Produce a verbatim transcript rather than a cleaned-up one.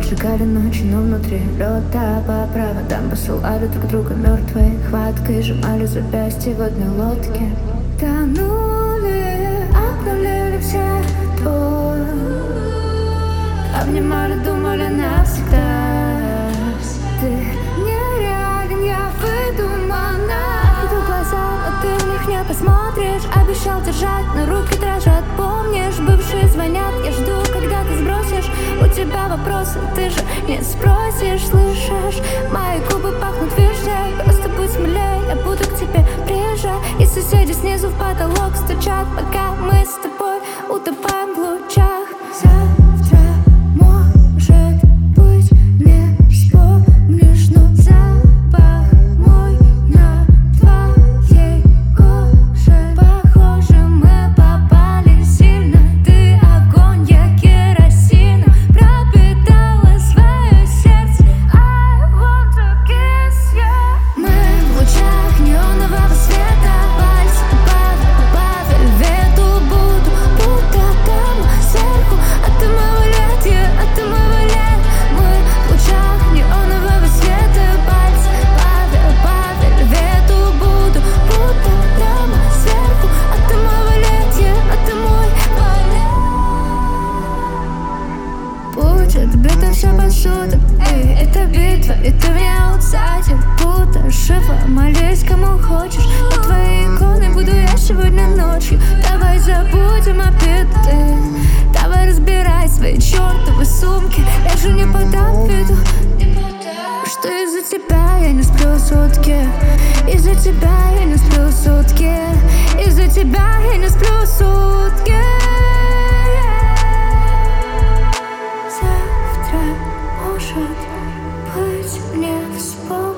поджигали ночи, но внутри лёда по проводам посылали друг друга мертвой хваткой, сжимали запястья в одной лодке. Тонули, обнулили все твой, обнимали, думали навсегда. Ты нереален, я выдумана. Иду глаза, но ты в них не посмотришь. Обещал держать, но руки дрожат. Помнишь, бывшие звонят, я жду, когда ты сбросишь. У тебя вопросы, ты же не спросишь. Слышишь, мои губы пахнут вишней. Просто будь смелее, я буду к тебе ближе. И соседи снизу в потолок стучат, пока мы с тобой утопаем в лучах. Завтра может быть не вспомнишь, но запах мой на твоей коже. Похоже, мы попали сильно. Ты огонь, я керосин. Пропитала свое сердце. I want to kiss you. Мы в лучах неонового света. Пальцы по вельвету буду, будто там сверху. Отымывай лет, я отымывай лет. Мы в лучах неонового света. Пальцы по вельвету буду, будто там сверху. Отымывай лет, я отымывай лет. Будет бито все повсюду, эй, это битва, и ты меня аутсайдер. Будто жива, молись кому хочешь. На твои иконы буду я сегодня ночью. Давай забудем обиды, давай разбирай свои чертовы сумки. Я же не подам виду, что из-за тебя я не сплю сутки. Из-за тебя я не сплю сутки. Из-за тебя я не сплю сутки. Завтра может быть не вспомнишь.